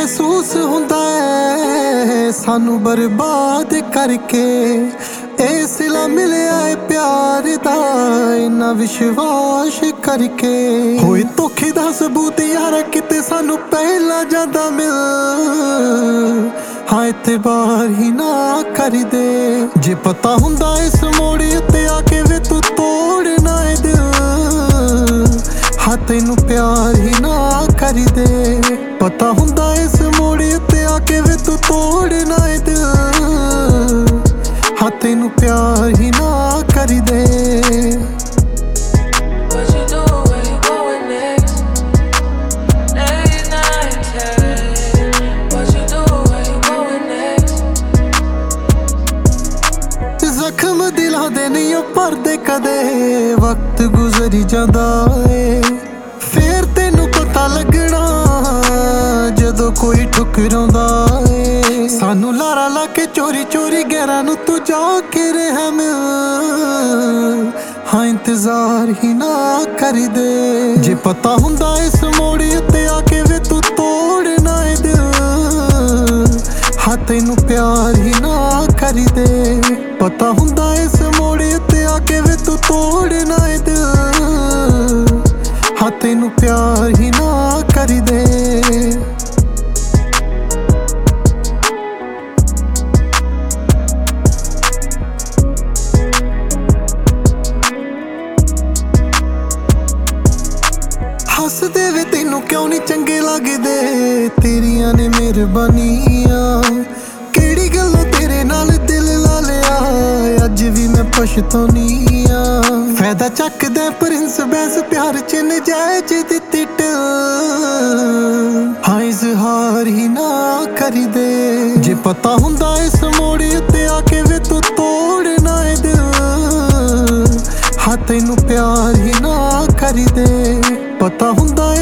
महसूस हुंदा है सानू बर्बाद करके। ए सिला मिलिया है प्यार दा इन्ना विश्वास करके। होए धोखे दा सबूत यार किते सानू पहला जादा मिल। हाँ इतबार ही ना कर दे जे पता हुंदा इस मोड़ उत्ते आके वे तू तोड़ना है दिल। हाँ तेनू प्यार ही ना कर दे पता हुंदा इस मोड़ उत्ते आके वे तू तोड़ना है दिल। हाँ तेनू प्यार ही ना कर दे। जख्म दिलां दे नहीं भरदे कदे वक्त गुजरी जांदा है। फिर तेनू पता लगना जदों कोई ठुकरांदा है। सानू लारा ला के चोरी चोरी गैरां नू तू जाके रहा मिल। हाँ इंतजार ही ना कर दे जे पता हुंदा इस मोड़ उत्ते आके वे तू तोड़ना है दिल। हाँ तेनू प्यार ही ना कर दे पता हुंदा इस मोड़ उत्ते आके वे तू तोड़ना है दिल। हाँ तेनू प्यार ही ना कर दे। हसदे वे तेनू क्यों नहीं चंगे लगदे तेरियां ने मेहरबानियां। केड़ी गल्लों तेरे नाल दिल ला लिया अज भी मैं पछतानी आ। फायदा चकदे प्रिंस बैस प्यार च नजायज दित्ती टिल। हाँ इजहार ही ना कर दे जे पता हुंदा इस मोड़ उत्ते आके वे तू तोड़ना है दिल। हाँ तेनू प्यार ही ना कर दे पता हुंदा